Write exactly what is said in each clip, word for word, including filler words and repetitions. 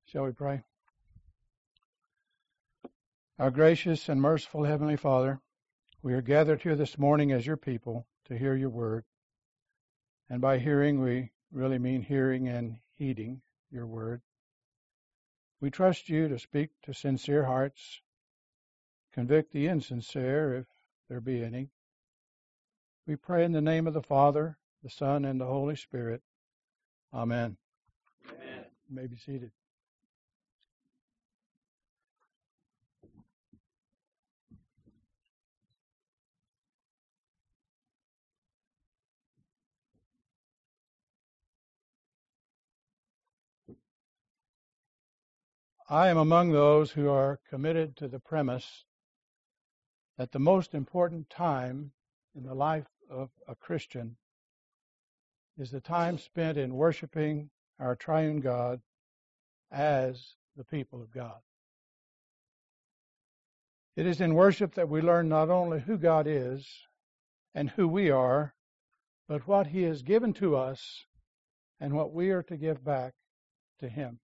Shall we pray? Our gracious and merciful Heavenly Father, we are gathered here this morning as your people to hear your word. And by hearing, we really mean hearing and heeding your word. We trust you to speak to sincere hearts, convict the insincere, if there be any. We pray in the name of the Father, the Son, and the Holy Spirit. Amen. Amen. You may be seated. I am among those who are committed to the premise that the most important time in the life of a Christian is the time spent in worshiping our triune God as the people of God. It is in worship that we learn not only who God is and who we are, but what He has given to us and what we are to give back to Him.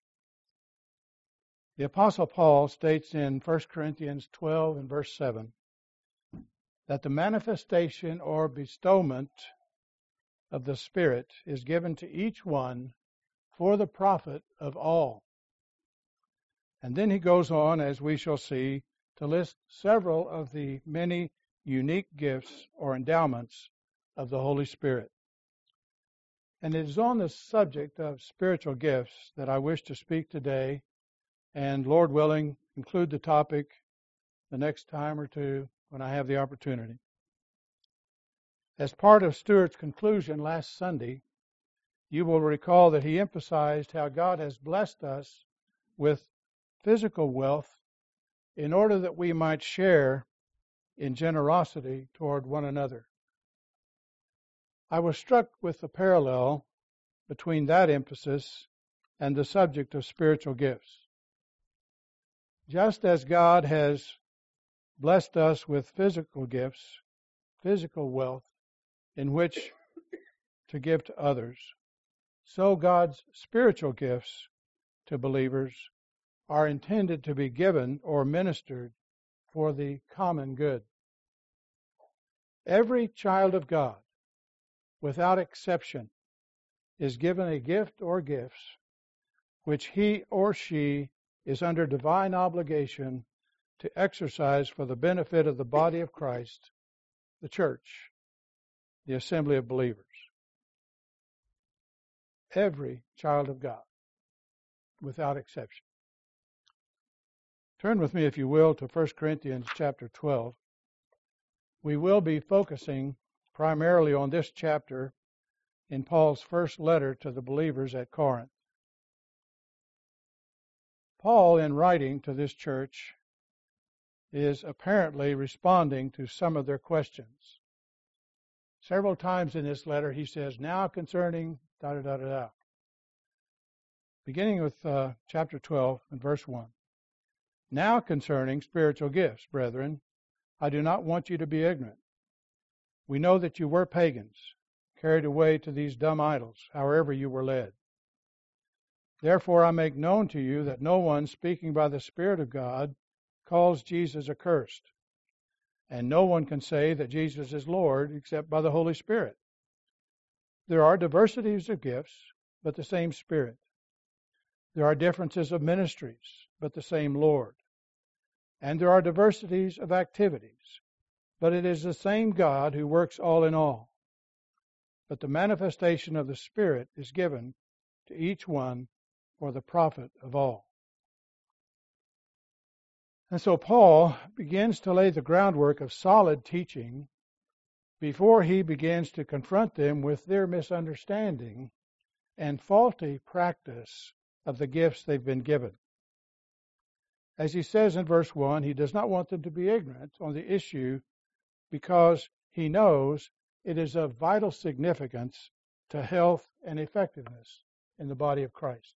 The Apostle Paul states in First Corinthians twelve and verse seven that the manifestation or bestowment of the Spirit is given to each one for the profit of all. And then he goes on, as we shall see, to list several of the many unique gifts or endowments of the Holy Spirit. And it is on the subject of spiritual gifts that I wish to speak today, and Lord willing, include the topic the next time or two when I have the opportunity. As part of Stuart's conclusion last Sunday, you will recall that he emphasized how God has blessed us with physical wealth in order that we might share in generosity toward one another. I was struck with the parallel between that emphasis and the subject of spiritual gifts. Just as God has blessed us with physical gifts, physical wealth, in which to give to others, so God's spiritual gifts to believers are intended to be given or ministered for the common good. Every child of God, without exception, is given a gift or gifts which he or she is under divine obligation to exercise for the benefit of the body of Christ, the church, the assembly of believers. Every child of God, without exception. Turn with me, if you will, to First Corinthians chapter twelve. We will be focusing primarily on this chapter in Paul's first letter to the believers at Corinth. Paul, in writing to this church, is apparently responding to some of their questions. Several times in this letter he says, now concerning da da da da da. Beginning with uh, chapter twelve and verse one. Now concerning spiritual gifts, brethren, I do not want you to be ignorant. We know that you were pagans, carried away to these dumb idols, however you were led. Therefore I make known to you that no one speaking by the Spirit of God calls Jesus accursed, and no one can say that Jesus is Lord except by the Holy Spirit. There are diversities of gifts, but the same Spirit. There are differences of ministries, but the same Lord. And there are diversities of activities, but it is the same God who works all in all. But the manifestation of the Spirit is given to each one for the profit of all. And so Paul begins to lay the groundwork of solid teaching before he begins to confront them with their misunderstanding and faulty practice of the gifts they've been given. As he says in verse one, he does not want them to be ignorant on the issue because he knows it is of vital significance to health and effectiveness in the body of Christ.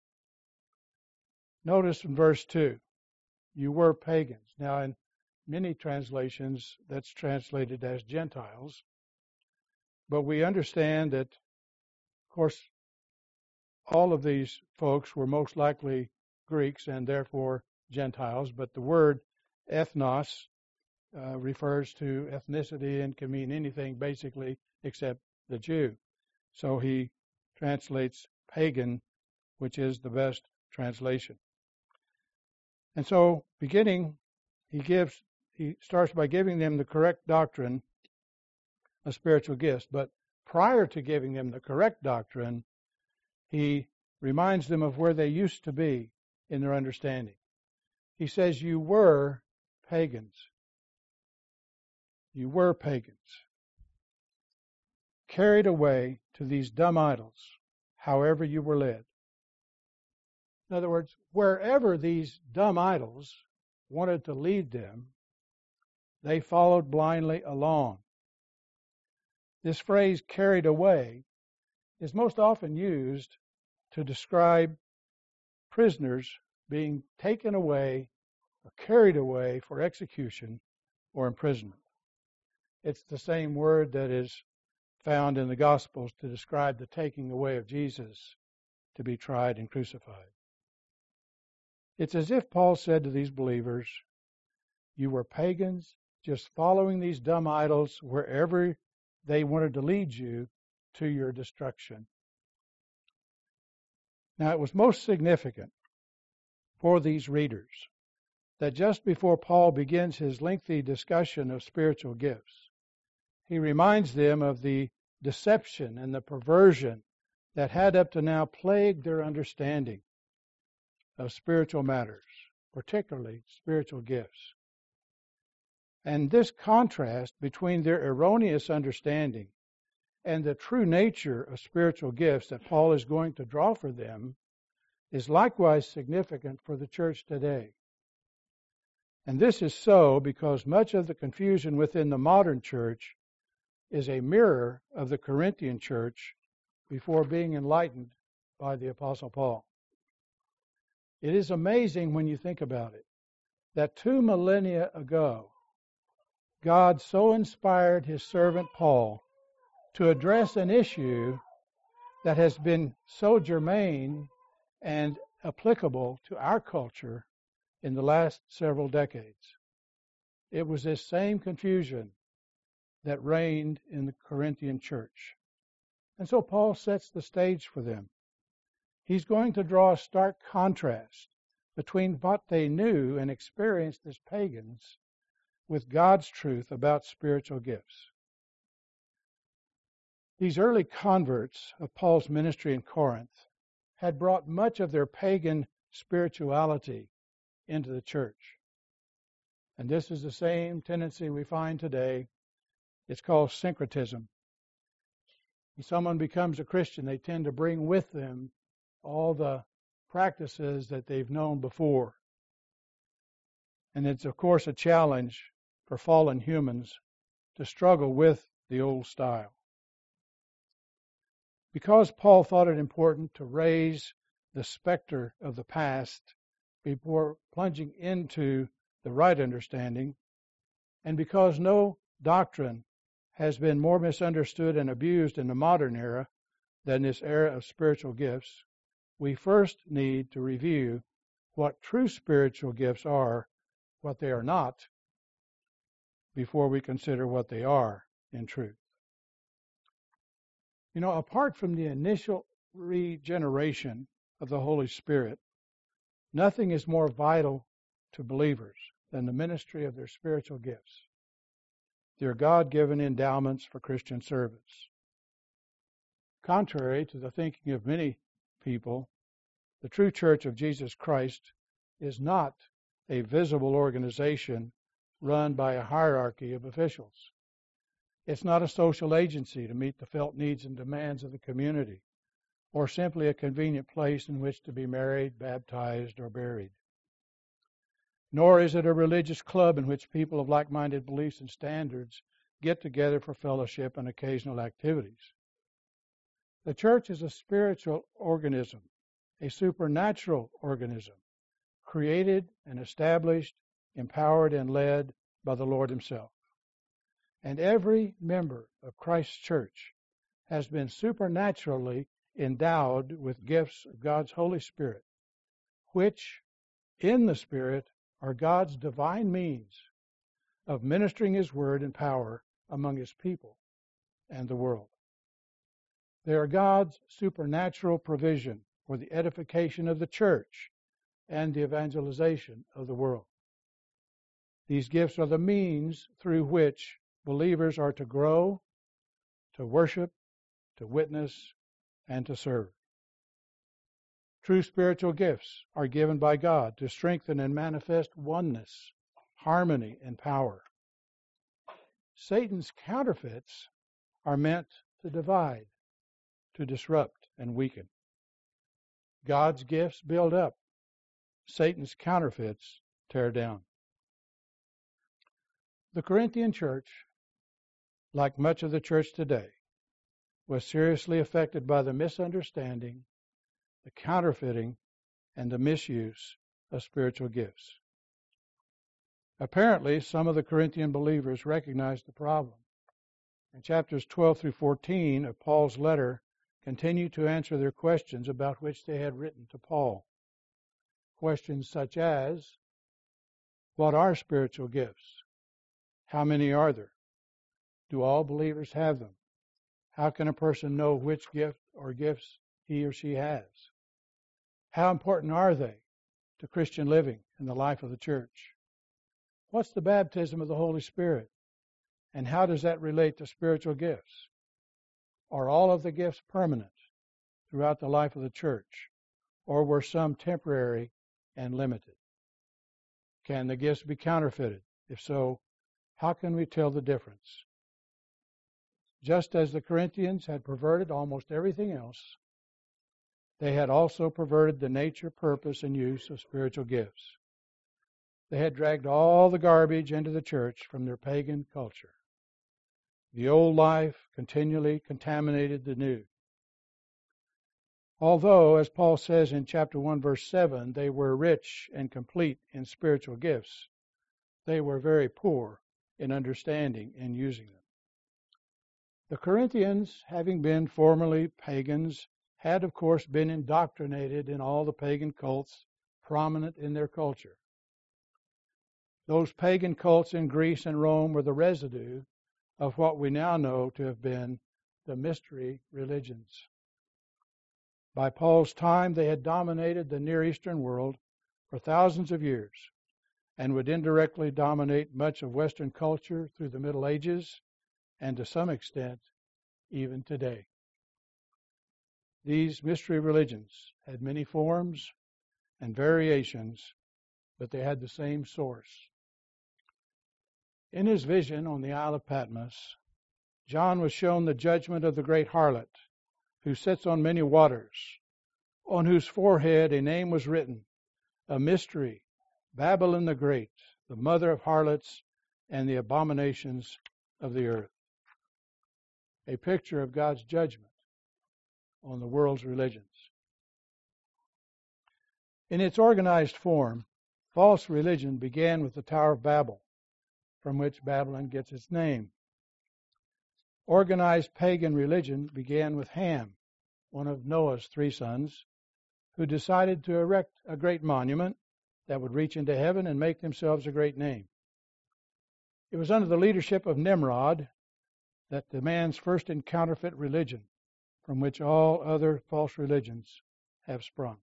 Notice in verse two, you were pagans. Now in many translations that's translated as Gentiles, but we understand that, of course, all of these folks were most likely Greeks and therefore Gentiles, but the word ethnos uh, refers to ethnicity and can mean anything basically except the Jew. So he translates pagan, which is the best translation. And so beginning, he gives, he starts by giving them the correct doctrine of spiritual gifts. But prior to giving them the correct doctrine, he reminds them of where they used to be in their understanding. He says, you were pagans. You were pagans. Carried away to these dumb idols, however you were led. In other words, wherever these dumb idols wanted to lead them, they followed blindly along. This phrase, carried away, is most often used to describe prisoners being taken away or carried away for execution or imprisonment. It's the same word that is found in the Gospels to describe the taking away of Jesus to be tried and crucified. It's as if Paul said to these believers, you were pagans, just following these dumb idols wherever they wanted to lead you to your destruction. Now, it was most significant for these readers that just before Paul begins his lengthy discussion of spiritual gifts, he reminds them of the deception and the perversion that had up to now plagued their understanding of spiritual matters, particularly spiritual gifts. And this contrast between their erroneous understanding and the true nature of spiritual gifts that Paul is going to draw for them is likewise significant for the church today. And this is so because much of the confusion within the modern church is a mirror of the Corinthian church before being enlightened by the Apostle Paul. It is amazing when you think about it that two millennia ago, God so inspired his servant Paul to address an issue that has been so germane and applicable to our culture in the last several decades. It was this same confusion that reigned in the Corinthian church. And so Paul sets the stage for them. He's going to draw a stark contrast between what they knew and experienced as pagans with God's truth about spiritual gifts. These early converts of Paul's ministry in Corinth had brought much of their pagan spirituality into the church. And this is the same tendency we find today. It's called syncretism. When someone becomes a Christian, they tend to bring with them all the practices that they've known before. And it's, of course, a challenge for fallen humans to struggle with the old style. Because Paul thought it important to raise the specter of the past before plunging into the right understanding, and because no doctrine has been more misunderstood and abused in the modern era than this era of spiritual gifts, we first need to review what true spiritual gifts are, what they are not, before we consider what they are in truth. You know, apart from the initial regeneration of the Holy Spirit, nothing is more vital to believers than the ministry of their spiritual gifts, their God-given endowments for Christian service. Contrary to the thinking of many people, the true Church of Jesus Christ is not a visible organization run by a hierarchy of officials. It's not a social agency to meet the felt needs and demands of the community, or simply a convenient place in which to be married, baptized, or buried. Nor is it a religious club in which people of like-minded beliefs and standards get together for fellowship and occasional activities. The church is a spiritual organism, a supernatural organism, created and established, empowered and led by the Lord himself. And every member of Christ's church has been supernaturally endowed with gifts of God's Holy Spirit, which in the Spirit are God's divine means of ministering His word and power among His people and the world. They are God's supernatural provision for the edification of the church and the evangelization of the world. These gifts are the means through which believers are to grow, to worship, to witness, and to serve. True spiritual gifts are given by God to strengthen and manifest oneness, harmony, and power. Satan's counterfeits are meant to divide, to disrupt, and weaken. God's gifts build up. Satan's counterfeits tear down. The Corinthian church, like much of the church today, was seriously affected by the misunderstanding, the counterfeiting, and the misuse of spiritual gifts. Apparently, some of the Corinthian believers recognized the problem. And chapters twelve through fourteen of Paul's letter continue to answer their questions about which they had written to Paul. Questions such as, what are spiritual gifts? How many are there? Do all believers have them? How can a person know which gift or gifts he or she has? How important are they to Christian living in the life of the church? What's the baptism of the Holy Spirit? And how does that relate to spiritual gifts? Are all of the gifts permanent throughout the life of the church, or were some temporary and limited? Can the gifts be counterfeited? If so, how can we tell the difference? Just as the Corinthians had perverted almost everything else, they had also perverted the nature, purpose, and use of spiritual gifts. They had dragged all the garbage into the church from their pagan culture. The old life continually contaminated the new. Although, as Paul says in chapter one, verse seven, they were rich and complete in spiritual gifts, they were very poor in understanding and using them. The Corinthians, having been formerly pagans, had of course been indoctrinated in all the pagan cults prominent in their culture. Those pagan cults in Greece and Rome were the residue of what we now know to have been the mystery religions. By Paul's time, they had dominated the Near Eastern world for thousands of years and would indirectly dominate much of Western culture through the Middle Ages and to some extent even today. These mystery religions had many forms and variations, but they had the same source. In his vision on the Isle of Patmos, John was shown the judgment of the great harlot, who sits on many waters, on whose forehead a name was written, a mystery, Babylon the Great, the mother of harlots and the abominations of the earth. A picture of God's judgment on the world's religions. In its organized form, false religion began with the Tower of Babel, from which Babylon gets its name. Organized pagan religion began with Ham, one of Noah's three sons, who decided to erect a great monument that would reach into heaven and make themselves a great name. It was under the leadership of Nimrod that the man's first and counterfeit religion, from which all other false religions have sprung.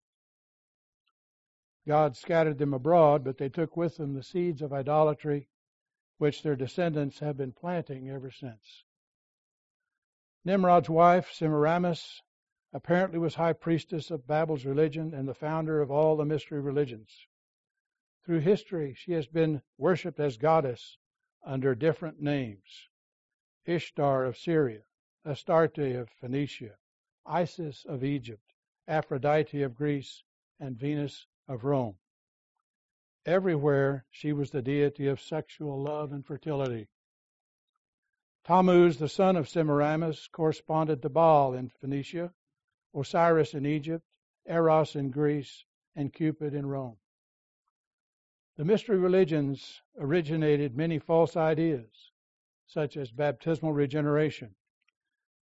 God scattered them abroad, but they took with them the seeds of idolatry, which their descendants have been planting ever since. Nimrod's wife, Semiramis, apparently was high priestess of Babel's religion and the founder of all the mystery religions. Through history, she has been worshipped as goddess under different names: Ishtar of Syria, Astarte of Phoenicia, Isis of Egypt, Aphrodite of Greece, and Venus of Rome. Everywhere she was the deity of sexual love and fertility. Tammuz, the son of Semiramis, corresponded to Baal in Phoenicia, Osiris in Egypt, Eros in Greece, and Cupid in Rome. The mystery religions originated many false ideas, such as baptismal regeneration,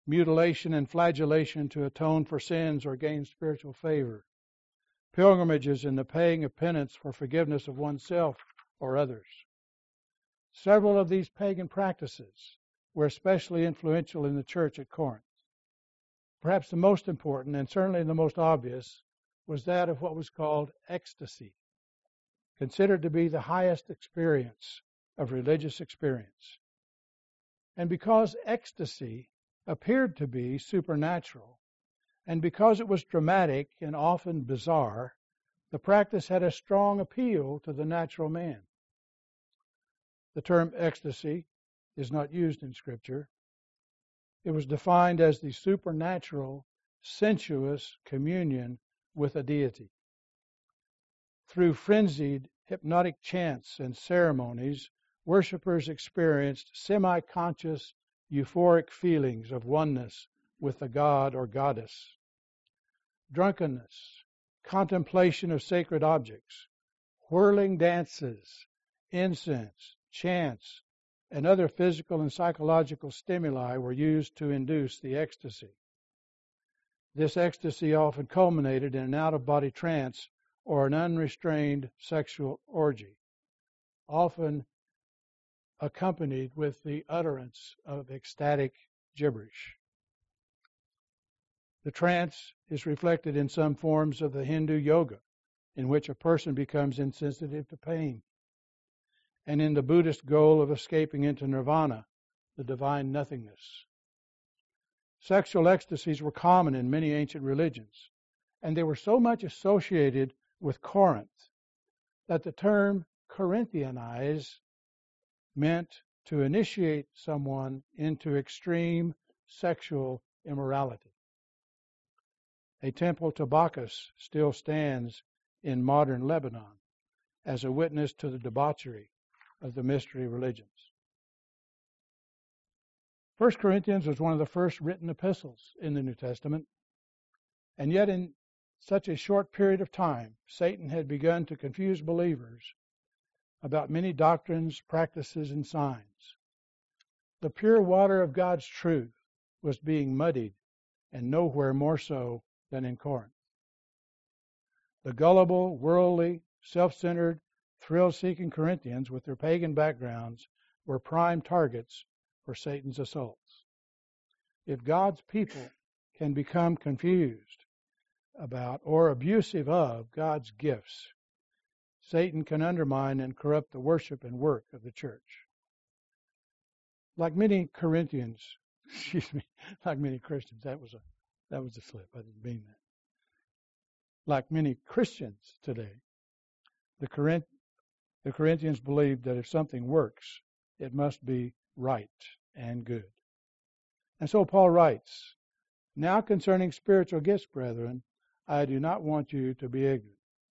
mutilation and flagellation to atone for sins or gain spiritual favor, pilgrimages and the paying of penance for forgiveness of oneself or others. Several of these pagan practices were especially influential in the church at Corinth. Perhaps the most important, and certainly the most obvious, was that of what was called ecstasy, considered to be the highest experience of religious experience. And because ecstasy appeared to be supernatural, and because it was dramatic and often bizarre, the practice had a strong appeal to the natural man. The term ecstasy is not used in Scripture. It was defined as the supernatural, sensuous communion with a deity. Through frenzied hypnotic chants and ceremonies, worshippers experienced semi-conscious, euphoric feelings of oneness with the god or goddess. Drunkenness, contemplation of sacred objects, whirling dances, incense, chants, and other physical and psychological stimuli were used to induce the ecstasy. This ecstasy often culminated in an out-of-body trance or an unrestrained sexual orgy, often accompanied with the utterance of ecstatic gibberish. The trance is reflected in some forms of the Hindu yoga, in which a person becomes insensitive to pain, and in the Buddhist goal of escaping into nirvana, the divine nothingness. Sexual ecstasies were common in many ancient religions, and they were so much associated with Corinth that the term Corinthianize meant to initiate someone into extreme sexual immorality. A temple to Bacchus still stands in modern Lebanon as a witness to the debauchery of the mystery religions. First Corinthians was one of the first written epistles in the New Testament, and yet in such a short period of time, Satan had begun to confuse believers about many doctrines, practices, and signs. The pure water of God's truth was being muddied, and nowhere more so than in Corinth. The gullible, worldly, self-centered, thrill-seeking Corinthians, with their pagan backgrounds, were prime targets for Satan's assaults. If God's people can become confused about or abusive of God's gifts, Satan can undermine and corrupt the worship and work of the church. Like many Corinthians, excuse me, like many Christians, that was a that was a slip. I didn't mean that. Like many Christians today, the Corinth, the Corinthians believed that if something works, it must be right and good. And so Paul writes, "Now concerning spiritual gifts, brethren, I do not want you to be ignorant."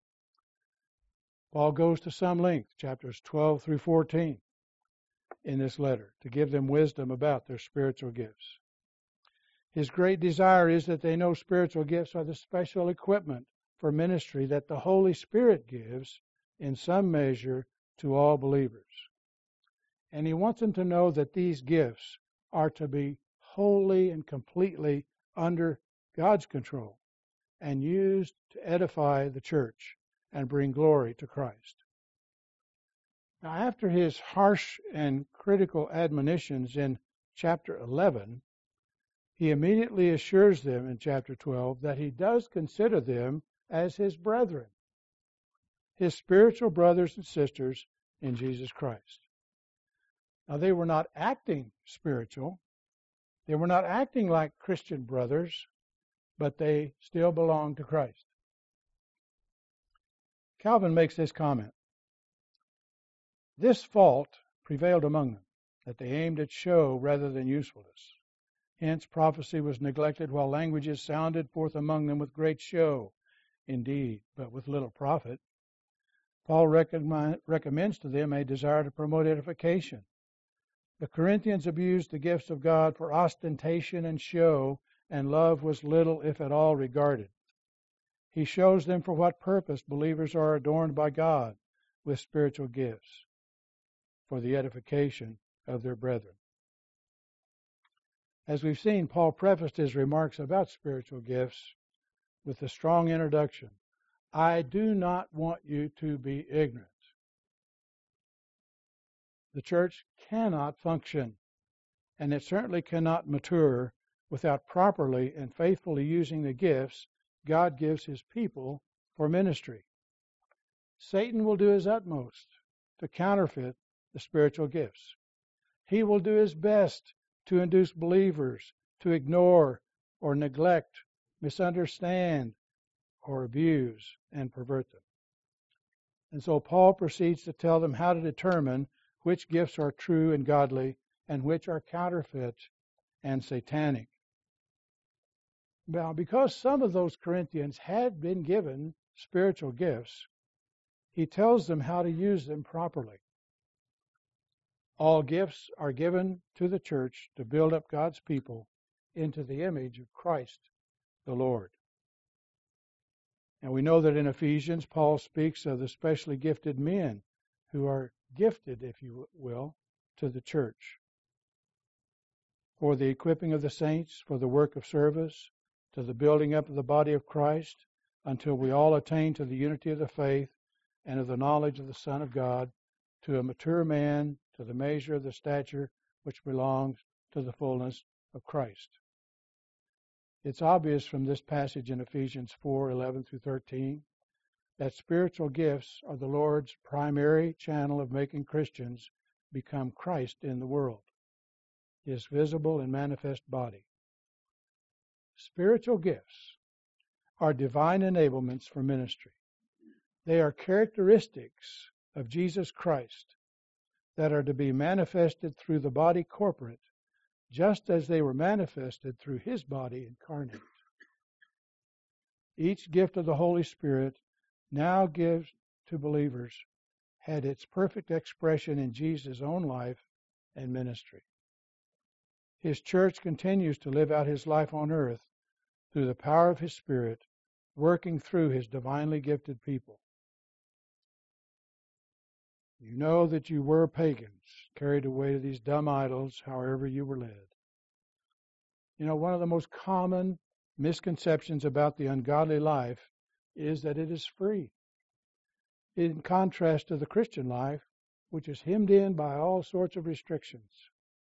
Paul goes to some length, chapters twelve through fourteen, in this letter, to give them wisdom about their spiritual gifts. His great desire is that they know spiritual gifts are the special equipment for ministry that the Holy Spirit gives in some measure to all believers. And he wants them to know that these gifts are to be wholly and completely under God's control and used to edify the church and bring glory to Christ. Now, after his harsh and critical admonitions in chapter eleven, he immediately assures them in chapter twelve that he does consider them as his brethren, his spiritual brothers and sisters in Jesus Christ. Now, they were not acting spiritual. They were not acting like Christian brothers, but they still belonged to Christ. Calvin makes this comment: "This fault prevailed among them, that they aimed at show rather than usefulness. Hence prophecy was neglected, while languages sounded forth among them with great show, indeed, but with little profit. Paul recommends to them a desire to promote edification. The Corinthians abused the gifts of God for ostentation and show, and love was little, if at all, regarded. He shows them for what purpose believers are adorned by God with spiritual gifts, for the edification of their brethren." As we've seen, Paul prefaced his remarks about spiritual gifts with a strong introduction. I do not want you to be ignorant. The church cannot function, and it certainly cannot mature without properly and faithfully using the gifts God gives His people for ministry. Satan will do his utmost to counterfeit the spiritual gifts. He will do his best to induce believers to ignore or neglect, misunderstand, or abuse and pervert them. And so Paul proceeds to tell them how to determine which gifts are true and godly and which are counterfeit and satanic. Now, because some of those Corinthians had been given spiritual gifts, he tells them how to use them properly. All gifts are given to the church to build up God's people into the image of Christ the Lord. And we know that in Ephesians, Paul speaks of the specially gifted men who are gifted, if you will, to the church for the equipping of the saints, for the work of service, to the building up of the body of Christ, until we all attain to the unity of the faith and of the knowledge of the Son of God, to a mature man, to the measure of the stature which belongs to the fullness of Christ. It's obvious from this passage in Ephesians four, eleven through thirteen, that spiritual gifts are the Lord's primary channel of making Christians become Christ in the world, His visible and manifest body. Spiritual gifts are divine enablements for ministry. They are characteristics of Jesus Christ that are to be manifested through the body corporate, just as they were manifested through His body incarnate. Each gift of the Holy Spirit now gives to believers had its perfect expression in Jesus' own life and ministry. His church continues to live out His life on earth through the power of His Spirit, working through His divinely gifted people. You know that you were pagans, carried away to these dumb idols, however you were led. You know, one of the most common misconceptions about the ungodly life is that it is free, in contrast to the Christian life, which is hemmed in by all sorts of restrictions.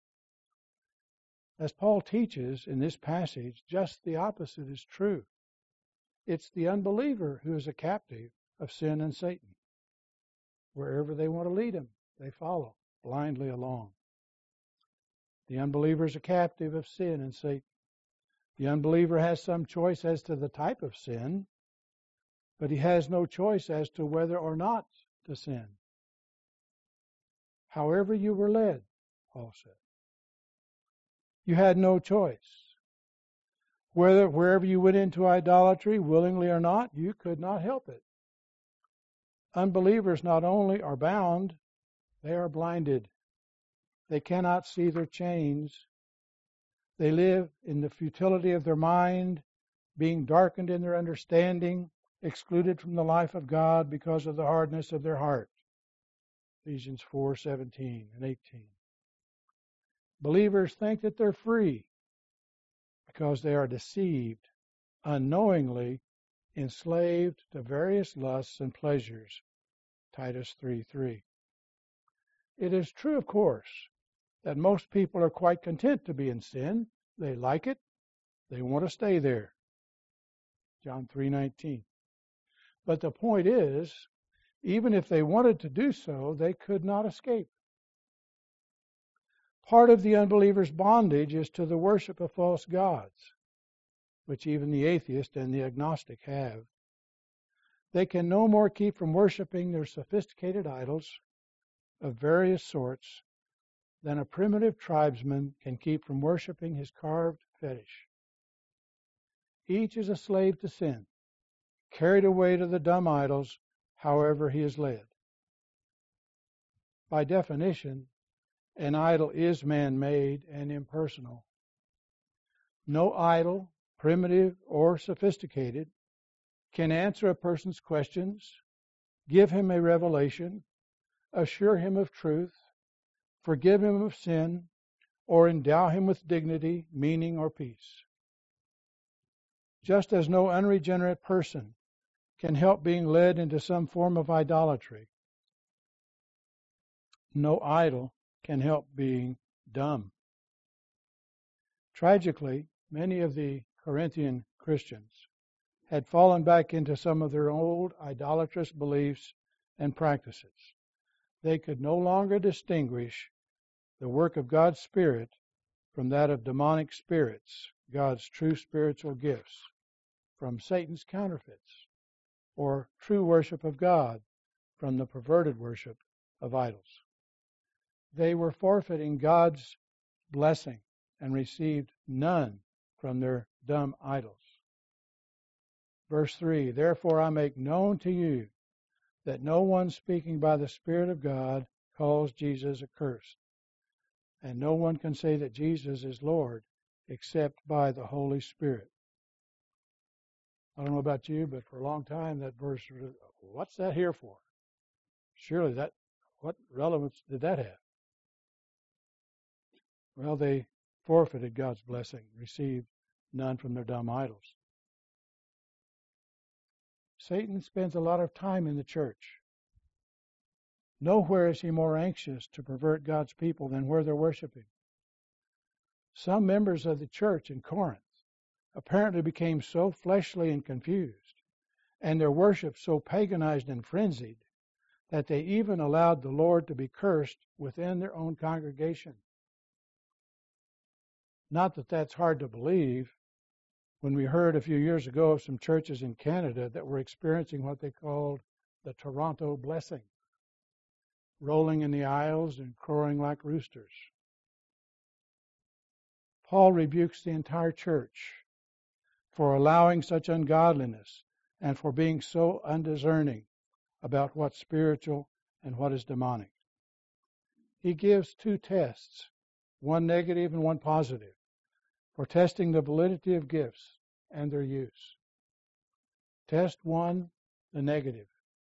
As Paul teaches in this passage, just the opposite is true. It's the unbeliever who is a captive of sin and Satan. Wherever they want to lead him, they follow blindly along. The unbeliever is a captive of sin and Satan. The unbeliever has some choice as to the type of sin, but he has no choice as to whether or not to sin. However you were led, Paul said. You had no choice. Whether wherever you went into idolatry, willingly or not, you could not help it. Unbelievers not only are bound, they are blinded. They cannot see their chains. They live in the futility of their mind, being darkened in their understanding, excluded from the life of God because of the hardness of their heart. Ephesians four, seventeen and eighteen. Believers think that they're free because they are deceived, unknowingly enslaved to various lusts and pleasures. Titus three three. It is true, of course, that most people are quite content to be in sin. They like it. They want to stay there. John three nineteen. But the point is, even if they wanted to do so, they could not escape. Part of the unbeliever's bondage is to the worship of false gods, which even the atheist and the agnostic have. They can no more keep from worshiping their sophisticated idols of various sorts than a primitive tribesman can keep from worshiping his carved fetish. Each is a slave to sin, carried away to the dumb idols, however he is led. By definition, an idol is man-made and impersonal. No idol, primitive or sophisticated, can answer a person's questions, give him a revelation, assure him of truth, forgive him of sin, or endow him with dignity, meaning, or peace. Just as no unregenerate person can help being led into some form of idolatry, no idol can help being dumb. Tragically, many of the Corinthian Christians had fallen back into some of their old idolatrous beliefs and practices. They could no longer distinguish the work of God's Spirit from that of demonic spirits, God's true spiritual gifts, from Satan's counterfeits, or true worship of God from the perverted worship of idols. They were forfeiting God's blessing and received none from their dumb idols. Verse three, therefore I make known to you that no one speaking by the Spirit of God calls Jesus accursed, and no one can say that Jesus is Lord except by the Holy Spirit. I don't know about you, but for a long time that verse, what's that here for? Surely that, what relevance did that have? Well, they forfeited God's blessing, received none from their dumb idols. Satan spends a lot of time in the church. Nowhere is he more anxious to pervert God's people than where they're worshiping. Some members of the church in Corinth apparently became so fleshly and confused, and their worship so paganized and frenzied, that they even allowed the Lord to be cursed within their own congregation. Not that that's hard to believe when we heard a few years ago of some churches in Canada that were experiencing what they called the Toronto blessing, rolling in the aisles and crowing like roosters. Paul rebukes the entire church for allowing such ungodliness and for being so undiscerning about what's spiritual and what is demonic. He gives two tests, one negative and one positive, for testing the validity of gifts and their use. Test one, the negative.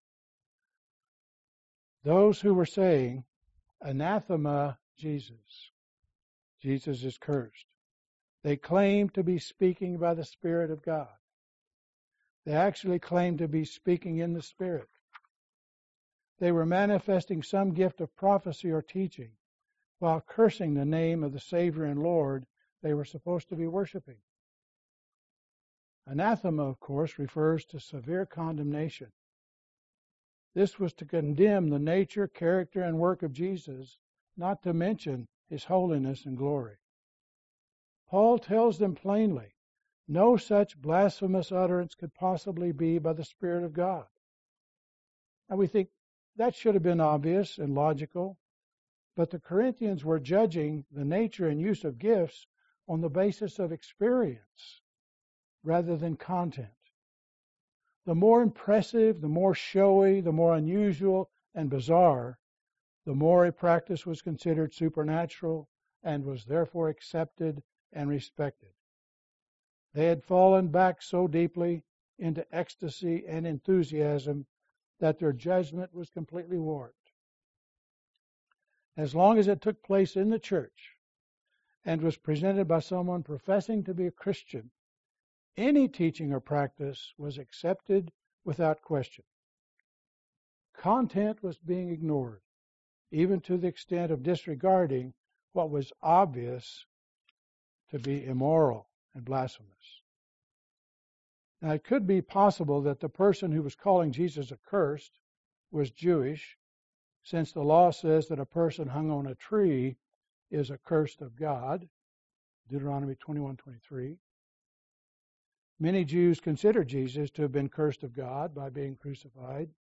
Those who were saying, anathema Jesus, Jesus is cursed, they claimed to be speaking by the Spirit of God. They actually claimed to be speaking in the Spirit. They were manifesting some gift of prophecy or teaching while cursing the name of the Savior and Lord they were supposed to be worshiping. Anathema, of course, refers to severe condemnation. This was to condemn the nature, character, and work of Jesus, not to mention his holiness and glory. Paul tells them plainly, no such blasphemous utterance could possibly be by the Spirit of God. And we think that should have been obvious and logical, but the Corinthians were judging the nature and use of gifts on the basis of experience rather than content. The more impressive, the more showy, the more unusual and bizarre, the more a practice was considered supernatural and was therefore accepted and respected. They had fallen back so deeply into ecstasy and enthusiasm that their judgment was completely warped. As long as it took place in the church and was presented by someone professing to be a Christian, any teaching or practice was accepted without question. Content was being ignored, even to the extent of disregarding what was obvious to be immoral and blasphemous. Now, it could be possible that the person who was calling Jesus accursed was Jewish, since the law says that a person hung on a tree is accursed of God, Deuteronomy twenty-one twenty-three. Many Jews consider Jesus to have been cursed of God by being crucified.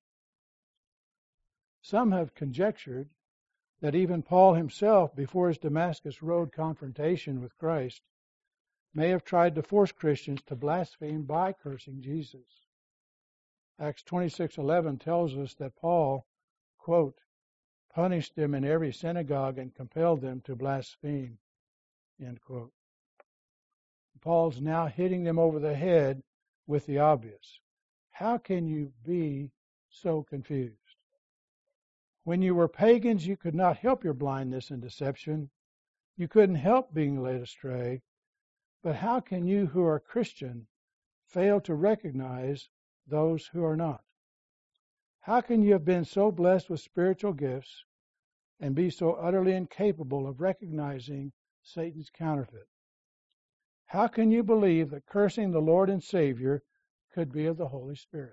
Some have conjectured that even Paul himself, before his Damascus Road confrontation with Christ, may have tried to force Christians to blaspheme by cursing Jesus. Acts twenty-six eleven tells us that Paul, quote, punished them in every synagogue and compelled them to blaspheme, end quote. Paul's now hitting them over the head with the obvious. How can you be so confused? When you were pagans, you could not help your blindness and deception. You couldn't help being led astray, but how can you who are Christian fail to recognize those who are not? How can you have been so blessed with spiritual gifts and be so utterly incapable of recognizing Satan's counterfeit? How can you believe that cursing the Lord and Savior could be of the Holy Spirit?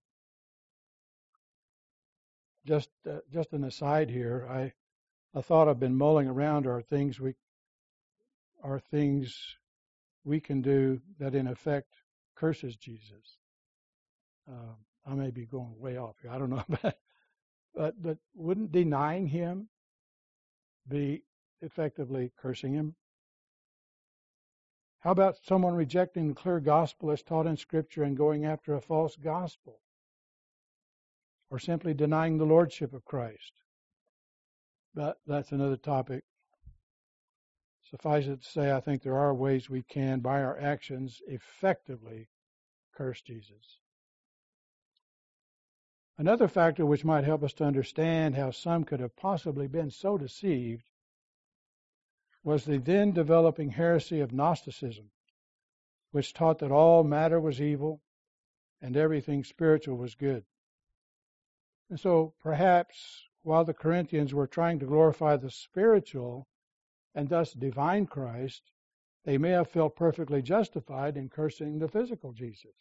Just uh, just an aside here, I I thought I've been mulling around are things we are things we can do that in effect curses Jesus. Um, I may be going way off here. I don't know, but but but wouldn't denying Him be effectively cursing Him? How about someone rejecting the clear gospel as taught in Scripture and going after a false gospel? Or simply denying the lordship of Christ? But that's another topic. Suffice it to say, I think there are ways we can, by our actions, effectively curse Jesus. Another factor which might help us to understand how some could have possibly been so deceived was the then developing heresy of Gnosticism, which taught that all matter was evil and everything spiritual was good. And so perhaps while the Corinthians were trying to glorify the spiritual and thus divine Christ, they may have felt perfectly justified in cursing the physical Jesus.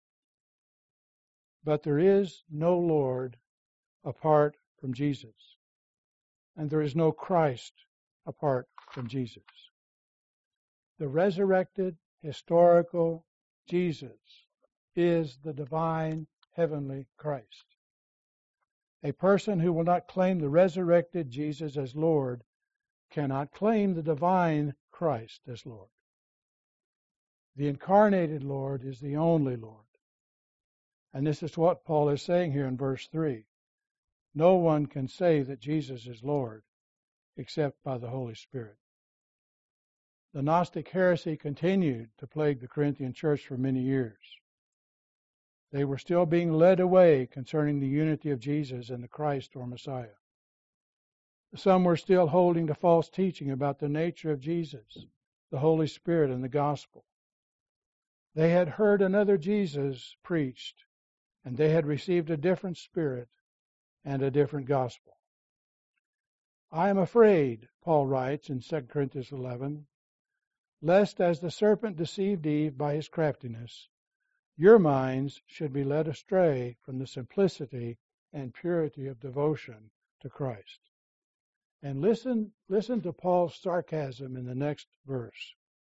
But there is no Lord apart from Jesus, and there is no Christ apart from Jesus. The resurrected, historical Jesus is the divine, heavenly Christ. A person who will not claim the resurrected Jesus as Lord cannot claim the divine Christ as Lord. The incarnated Lord is the only Lord. And this is what Paul is saying here in verse three. No one can say that Jesus is Lord except by the Holy Spirit. The Gnostic heresy continued to plague the Corinthian church for many years. They were still being led away concerning the unity of Jesus and the Christ or Messiah. Some were still holding to false teaching about the nature of Jesus, the Holy Spirit, and the gospel. They had heard another Jesus preached, and they had received a different spirit and a different gospel. I am afraid, Paul writes in Second Corinthians eleven, lest as the serpent deceived Eve by his craftiness, your minds should be led astray from the simplicity and purity of devotion to Christ. And listen, listen to Paul's sarcasm in the next verse.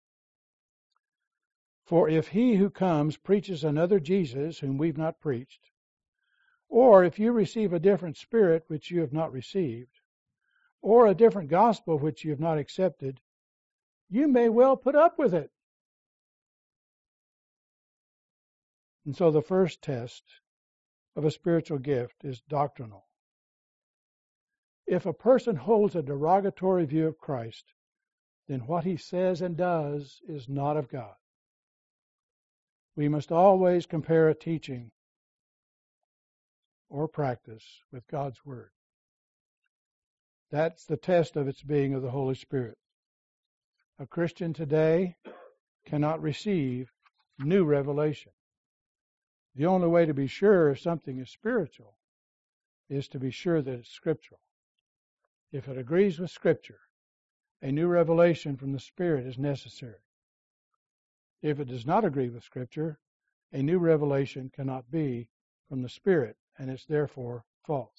For if he who comes preaches another Jesus whom we've not preached, or if you receive a different spirit which you have not received, or a different gospel which you have not accepted, you may well put up with it. And so the first test of a spiritual gift is doctrinal. If a person holds a derogatory view of Christ, then what he says and does is not of God. We must always compare a teaching or practice with God's Word. That's the test of its being of the Holy Spirit. A Christian today cannot receive new revelation. The only way to be sure if something is spiritual is to be sure that it's scriptural. If it agrees with Scripture, a new revelation from the Spirit is necessary. If it does not agree with Scripture, a new revelation cannot be from the Spirit, and it's therefore false.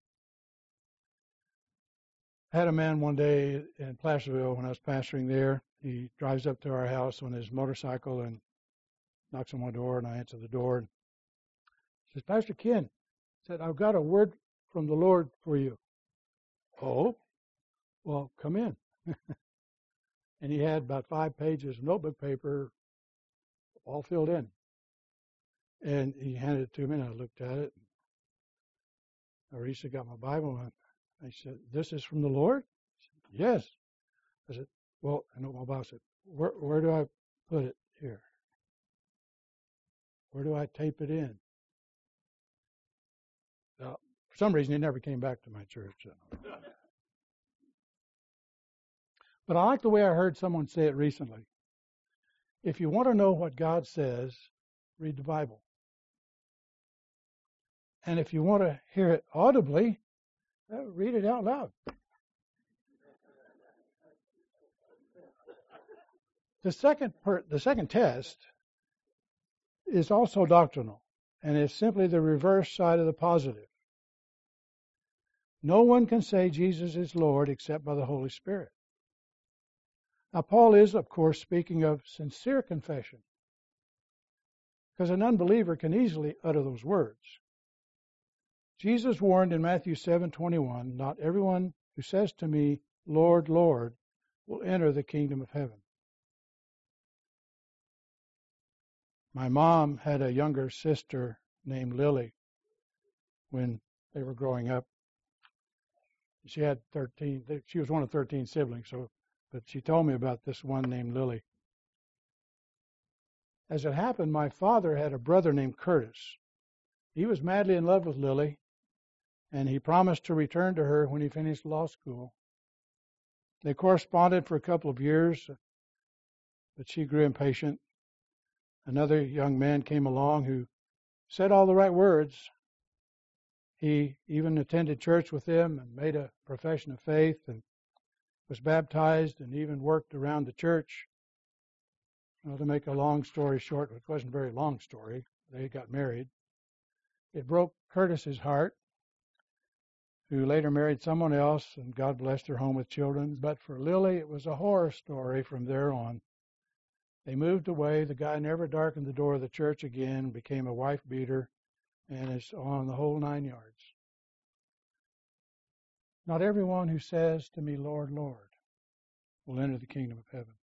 I had a man one day in Placerville when I was pastoring there. He drives up to our house on his motorcycle and knocks on my door, and I answer the door. And he says, Pastor Ken, said, I've got a word from the Lord for you. Oh, well, come in. And he had about five pages of notebook paper all filled in. And he handed it to me, and I looked at it. Arisa got my Bible, and I said, this is from the Lord? Said, yes. I said, well, I know my Bible said, where, where do I put it here? Where do I tape it in? Now, for some reason, he never came back to my church. But I like the way I heard someone say it recently. If you want to know what God says, read the Bible. And if you want to hear it audibly, uh, read it out loud. The second per, the second test is also doctrinal, and it's simply the reverse side of the positive. No one can say Jesus is Lord except by the Holy Spirit. Now, Paul is, of course, speaking of sincere confession, because an unbeliever can easily utter those words. Jesus warned in Matthew seven twenty-one, "Not everyone who says to me, 'Lord, Lord,' will enter the kingdom of heaven." My mom had a younger sister named Lily when they were growing up. She had thirteen. She was one of thirteen siblings, so but she told me about this one named Lily. As it happened, my father had a brother named Curtis. He was madly in love with Lily, and he promised to return to her when he finished law school. They corresponded for a couple of years, but she grew impatient. Another young man came along who said all the right words. He even attended church with them and made a profession of faith and was baptized and even worked around the church. Well, to make a long story short, it wasn't a very long story, they got married. It broke Curtis's heart, who later married someone else, and God blessed her home with children. But for Lily, it was a horror story from there on. They moved away. The guy never darkened the door of the church again, became a wife beater, and is on the whole nine yards. Not everyone who says to me, "Lord, Lord," will enter the kingdom of heaven.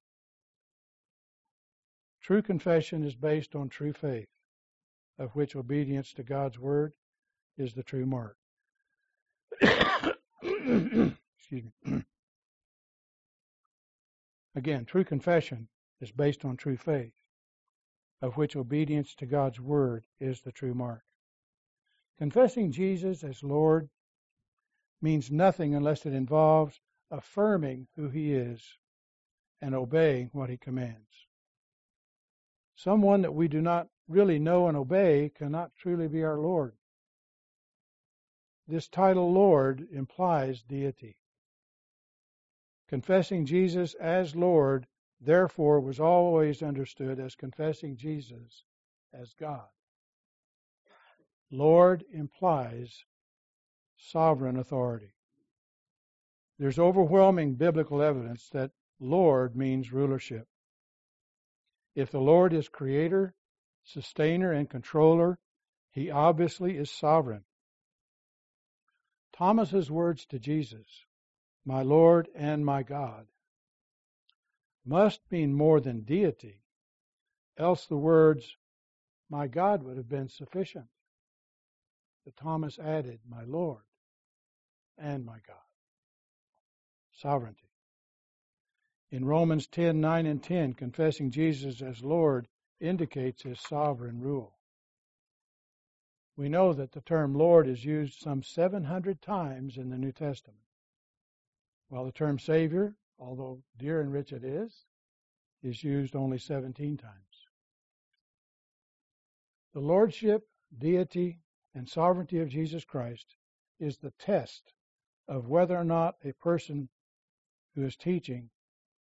True confession is based on true faith, of which obedience to God's word is the true mark. Excuse me. Again, true confession is based on true faith, of which obedience to God's word is the true mark. Confessing Jesus as Lord means nothing unless it involves affirming who he is and obeying what he commands. Someone that we do not really know and obey cannot truly be our Lord. This title, Lord, implies deity. Confessing Jesus as Lord, therefore, was always understood as confessing Jesus as God. Lord implies sovereign authority. There's overwhelming biblical evidence that Lord means rulership. If the Lord is creator, sustainer, and controller, he obviously is sovereign. Thomas's words to Jesus, "My Lord and my God," must mean more than deity, else the words, "My God," would have been sufficient. But Thomas added, "My Lord and my God." Sovereignty. In Romans ten, nine and ten, confessing Jesus as Lord indicates his sovereign rule. We know that the term Lord is used some seven hundred times in the New Testament, while the term Savior, although dear and rich it is, is used only seventeen times. The lordship, deity, and sovereignty of Jesus Christ is the test of whether or not a person who is teaching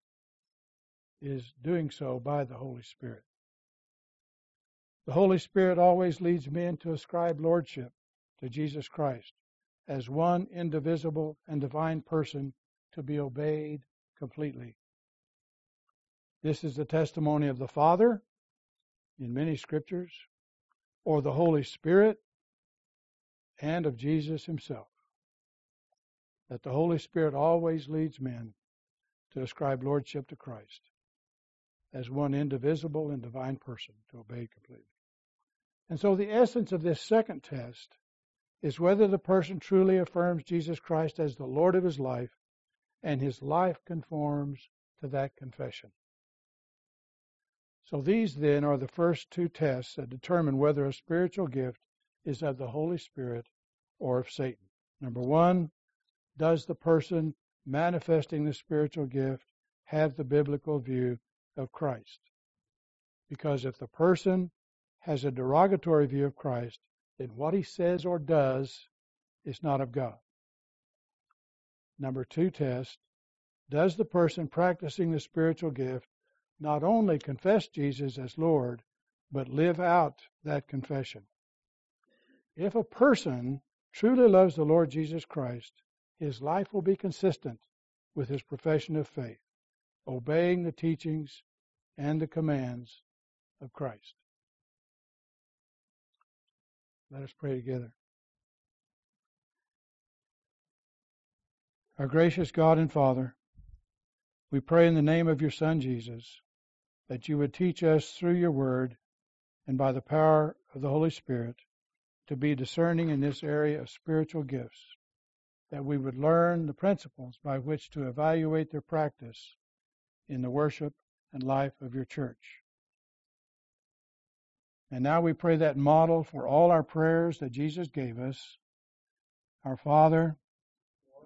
is doing so by the Holy Spirit. The Holy Spirit always leads men to ascribe lordship to Jesus Christ as one indivisible and divine person to be obeyed completely. This is the testimony of the Father in many scriptures, or the Holy Spirit, and of Jesus himself. That the Holy Spirit always leads men to ascribe lordship to Christ as one indivisible and divine person to obey completely. And so the essence of this second test is whether the person truly affirms Jesus Christ as the Lord of his life and his life conforms to that confession. So these then are the first two tests that determine whether a spiritual gift is of the Holy Spirit or of Satan. Number one, does the person manifesting the spiritual gift have the biblical view of Christ. Because if the person has a derogatory view of Christ, then what he says or does is not of God. Number two test, does the person practicing the spiritual gift not only confess Jesus as Lord, but live out that confession? If a person truly loves the Lord Jesus Christ, his life will be consistent with his profession of faith, obeying the teachings and the commands of Christ. Let us pray together. Our gracious God and Father, we pray in the name of your Son Jesus that you would teach us through your word and by the power of the Holy Spirit to be discerning in this area of spiritual gifts, that we would learn the principles by which to evaluate their practice in the worship and life of your church. And now we pray that model for all our prayers that Jesus gave us. Our Father,